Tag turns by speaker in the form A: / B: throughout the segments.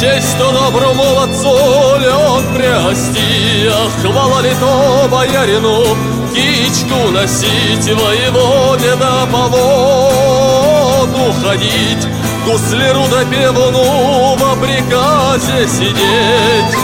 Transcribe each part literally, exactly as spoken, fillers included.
A: честь, то добру молодцу ли он пригости, а хвала ли то боярину кичку носить, воеводе да по воду ходить, гусляру да певуну во приказе сидеть.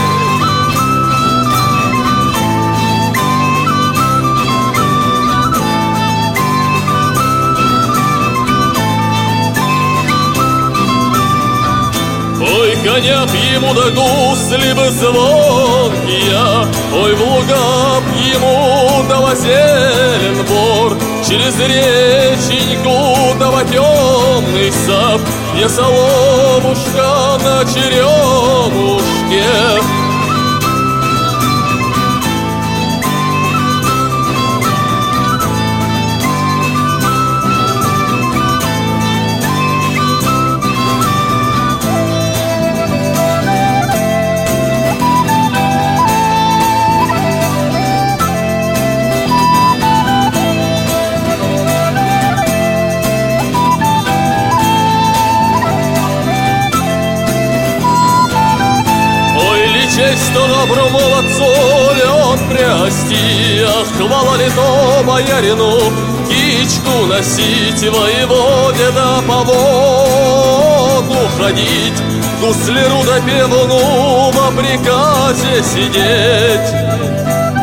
A: Ой, коня б ему да гусли бы звонкие, ой, в луга б ему да зелен бор, через реченьку да темный сап, где соломушка на черемушке. Честь, то добру молодцу ли он пригости, а хвала ли то боярину кичку носить, воеводе да по воду ходить, гусляру да певуну во приказе сидеть.